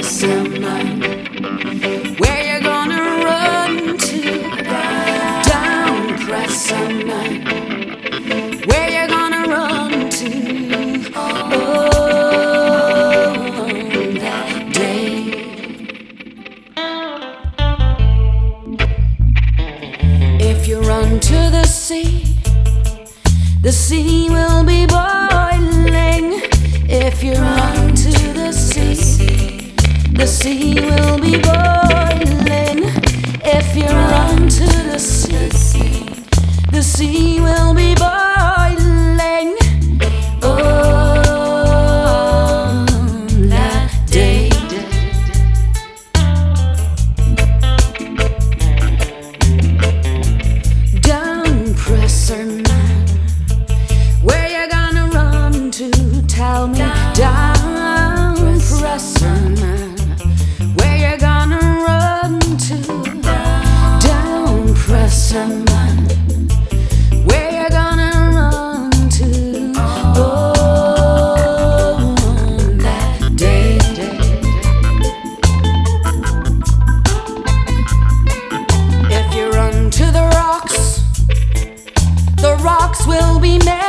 man. Where you gonna run to? Down, Crescent man. Where you gonna run to? Oh, that day. If you run to the sea will be boiling. If you run to the sea will be boiling. If you run to the sea will be boiling. Oh, that day. Down, presser man. Where you gonna run to? Tell me. Down, presser man. Where you gonna run to? Down, presser man. Where you gonna run to? Oh, that day. If you run to the rocks will be made.